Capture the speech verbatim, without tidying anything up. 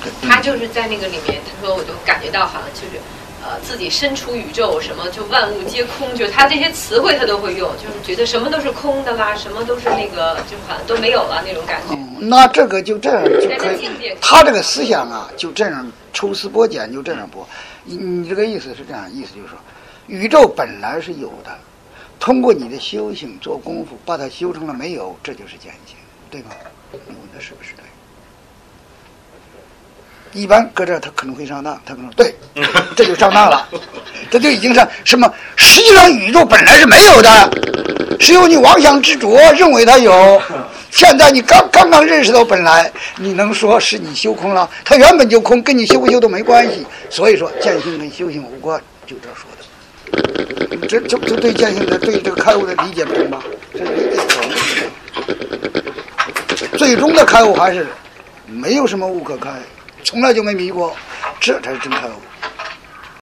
他就是在那个里面，他说我就感觉到好像就是呃自己身处宇宙，什么就万物皆空，就他这些词汇他都会用，就是觉得什么都是空的啦，什么都是那个就好像都没有了那种感觉。 嗯，那这个就这样就可以，他这个思想啊就这样抽丝剥茧，就这样剥。你你这个意思是这样，意思就是说，宇宙本来是有的，通过你的修行做功夫，把它修成了没有，这就是见性，对吧？你问他是不是对？一般搁这儿他可能会上当，他可能对，这就上当了，这就已经上什么？实际上宇宙本来是没有的，是由你妄想执着认为它有。现在你刚刚刚认识到本来，你能说是你修空了？它原本就空，跟你修不修都没关系。所以说见性跟修行无关，就这说的。这这这对见性的对这个开悟的理解不同吧？这理解不同。最终的开悟还是没有什么悟可开，从来就没迷过，这才是真开悟。